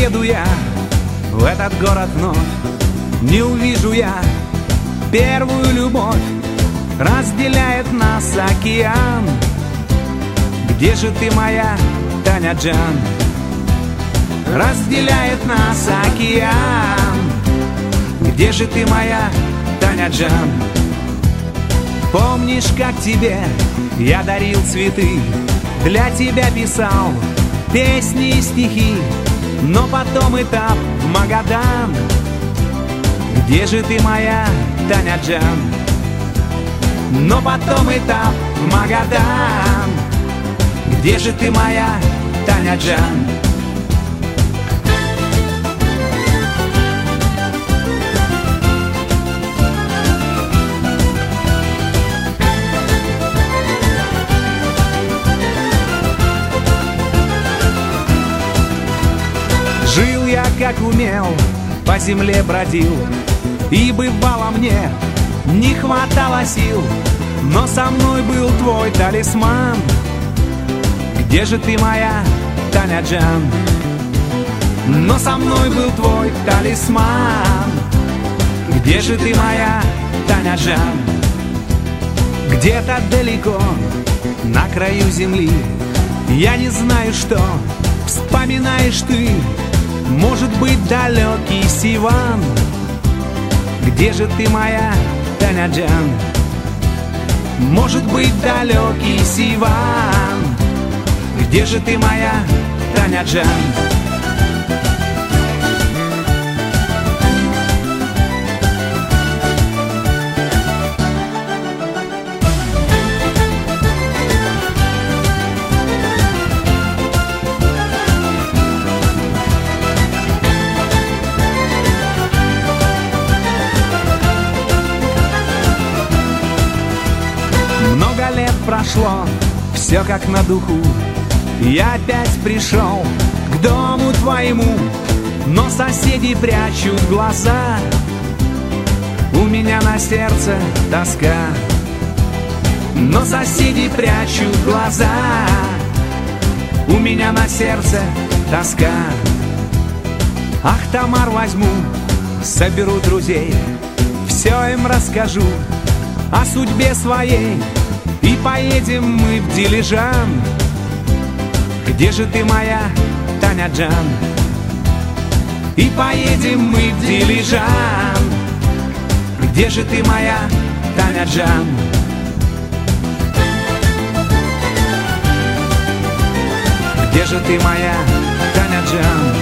приеду я в этот город вновь, не увижу я первую любовь. Разделяет нас океан. Где же ты, моя Таня Джан? Разделяет нас океан. Где же ты, моя Таня Джан? Помнишь, как тебе я дарил цветы, для тебя писал песни и стихи, но потом этап в Магадан. Где же ты, моя Таня Джан? Но потом этап в Магадан. Где же ты, моя Таня Джан? Жил я как умел, по земле бродил, и бывало мне не хватало сил, но со мной был твой талисман. Где же ты, моя Таня Джан? Но со мной был твой талисман. Где же ты, моя Таня Джан? Где-то далеко, на краю земли, я не знаю, что вспоминаешь ты. Может быть, далекий Сиван. Где же ты, моя Таня Джан? Может быть, далекий Сиван. Где же ты, моя Таня Джан? Много лет прошло, все как на духу. Я опять пришел к дому твоему, но соседи прячут глаза. У меня на сердце тоска, но соседи прячут глаза. У меня на сердце тоска. Ах, Тамар, возьму, соберу друзей, все им расскажу о судьбе своей, и поедем мы в Дилижан. Где же ты, моя Таня Джан? И поедем мы в Дилижан. Где же ты, моя Таня Джан? Где же ты, моя Таня Джан?